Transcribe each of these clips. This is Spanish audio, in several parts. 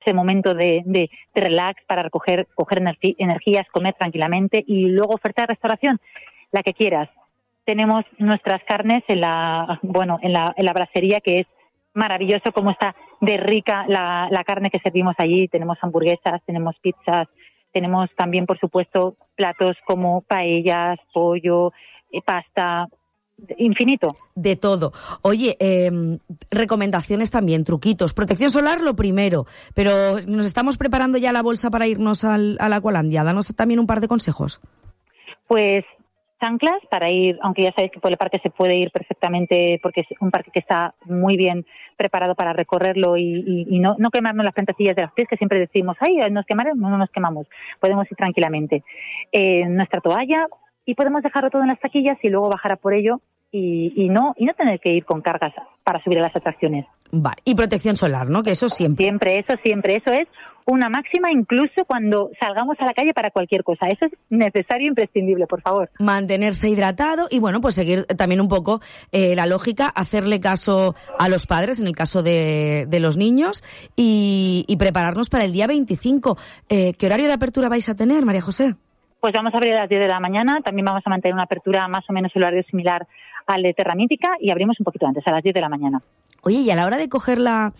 ese momento de relax para coger energías, comer tranquilamente y luego oferta de restauración, la que quieras. Tenemos nuestras carnes en la brasería, que es maravilloso cómo está de rica la carne que servimos allí. Tenemos hamburguesas, tenemos pizzas, tenemos también, por supuesto, platos como paellas, pollo, pasta, infinito. De todo. Oye, recomendaciones también, truquitos. Protección solar, lo primero, pero nos estamos preparando ya la bolsa para irnos a la Aqualandia. Danos también un par de consejos. Pues chanclas para ir, aunque ya sabéis que por el parque se puede ir perfectamente porque es un parque que está muy bien preparado para recorrerlo y no quemarnos las plantatillas de los pies, que siempre decimos, ay, nos quemaremos, no nos quemamos, podemos ir tranquilamente. Nuestra toalla, y podemos dejarlo todo en las taquillas y luego bajar a por ello y no tener que ir con cargas para subir a las atracciones. Vale, y protección solar, ¿no? Que eso siempre. Siempre, eso es una máxima, incluso cuando salgamos a la calle para cualquier cosa. Eso es necesario e imprescindible, por favor. Mantenerse hidratado y, bueno, pues seguir también un poco la lógica, hacerle caso a los padres, en el caso de los niños, y prepararnos para el día 25. ¿Qué horario de apertura vais a tener, María José? Pues vamos a abrir a las 10 de la mañana. También vamos a mantener una apertura más o menos el horario similar al de Terra Mítica y abrimos un poquito antes, a las 10 de la mañana. Oye, y a la hora de coger la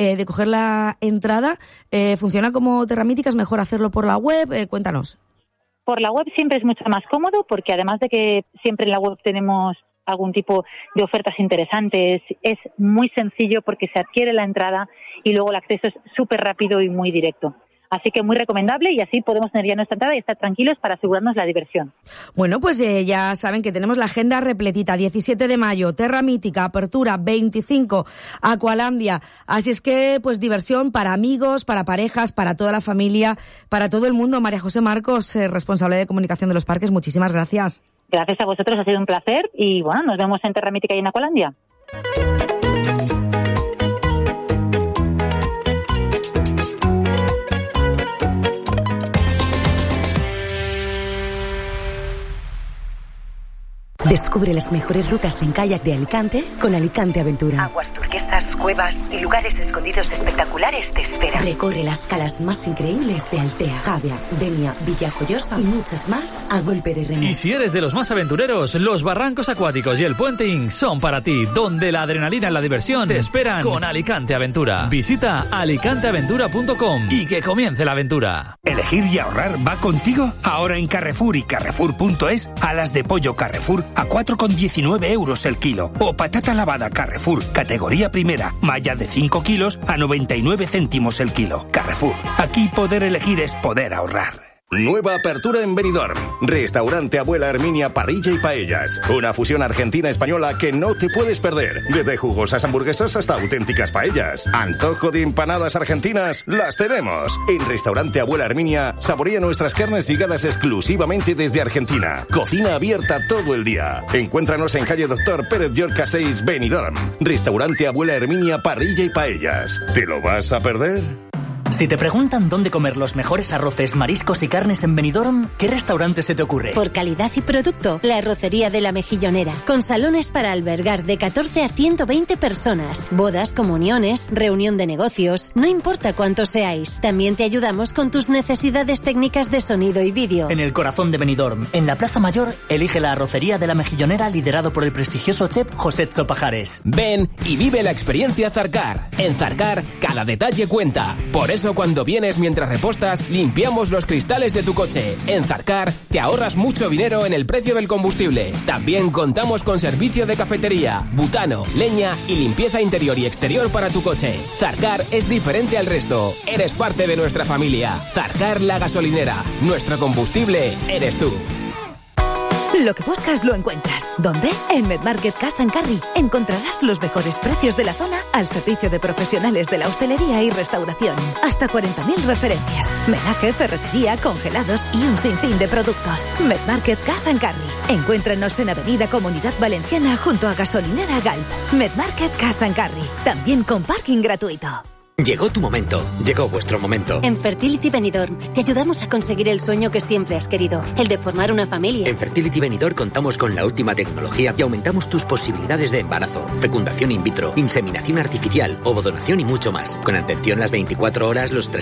entrada, ¿funciona como Terra Mítica? ¿Es mejor hacerlo por la web? Cuéntanos. Por la web siempre es mucho más cómodo, porque además de que siempre en la web tenemos algún tipo de ofertas interesantes, es muy sencillo porque se adquiere la entrada y luego el acceso es súper rápido y muy directo. Así que muy recomendable y así podemos tener ya nuestra entrada y estar tranquilos para asegurarnos la diversión. Bueno, pues ya saben que tenemos la agenda repletita. 17 de mayo, Terra Mítica, apertura, 25, Aqualandia. Así es que, pues diversión para amigos, para parejas, para toda la familia, para todo el mundo. María José Marcos, responsable de comunicación de los parques, muchísimas gracias. Gracias a vosotros, ha sido un placer y bueno, nos vemos en Terra Mítica y en Aqualandia. Descubre las mejores rutas en kayak de Alicante con Alicante Aventura. Aguas turquesas, cuevas y lugares escondidos espectaculares te esperan. Recorre las calas más increíbles de Altea, Javia, Denia, Villajoyosa y muchas más a golpe de remo. Y si eres de los más aventureros, los barrancos acuáticos y el puenting son para ti, donde la adrenalina y la diversión te esperan con Alicante Aventura. Visita alicanteaventura.com y que comience la aventura. ¿Elegir y ahorrar va contigo? Ahora en Carrefour y Carrefour.es, alas de pollo Carrefour a 4,19 € el kilo. O patata lavada Carrefour, categoría primera, malla de 5 kilos a 99 céntimos el kilo. Carrefour, aquí poder elegir es poder ahorrar. Nueva apertura en Benidorm. Restaurante Abuela Herminia Parrilla y Paellas. Una fusión argentina-española que no te puedes perder. Desde jugosas hamburguesas hasta auténticas paellas. Antojo de empanadas argentinas, las tenemos. En Restaurante Abuela Herminia, saborea nuestras carnes llegadas exclusivamente desde Argentina. Cocina abierta todo el día. Encuéntranos en calle Doctor Pérez Llorca 6, Benidorm. Restaurante Abuela Herminia Parrilla y Paellas. ¿Te lo vas a perder? Si te preguntan dónde comer los mejores arroces, mariscos y carnes en Benidorm, ¿qué restaurante se te ocurre? Por calidad y producto, la Arrocería de la Mejillonera, con salones para albergar de 14 a 120 personas, bodas, comuniones, reunión de negocios, no importa cuántos seáis. También te ayudamos con tus necesidades técnicas de sonido y vídeo. En el corazón de Benidorm, en la Plaza Mayor, elige la Arrocería de la Mejillonera, liderado por el prestigioso chef José Pajares. Ven y vive la experiencia Zarcar. En Zarcar, cada detalle cuenta. Por eso cuando vienes mientras repostas, limpiamos los cristales de tu coche. En Zarcar te ahorras mucho dinero en el precio del combustible. También contamos con servicio de cafetería, butano, leña y limpieza interior y exterior para tu coche. Zarcar es diferente al resto. Eres parte de nuestra familia. Zarcar la gasolinera. Nuestro combustible eres tú. Lo que buscas lo encuentras. ¿Dónde? En Medmarket Cash & Carry. Encontrarás los mejores precios de la zona al servicio de profesionales de la hostelería y restauración. Hasta 40.000 referencias. Menaje, ferretería, congelados y un sinfín de productos. Medmarket Cash & Carry. Encuéntranos en Avenida Comunidad Valenciana junto a Gasolinera Galp. Medmarket Cash & Carry. También con parking gratuito. Llegó tu momento, llegó vuestro momento. En Fertility Benidorm te ayudamos a conseguir el sueño que siempre has querido, el de formar una familia. En Fertility Benidorm contamos con la última tecnología y aumentamos tus posibilidades de embarazo, fecundación in vitro, inseminación artificial, ovodonación y mucho más. Con atención las 24 horas, los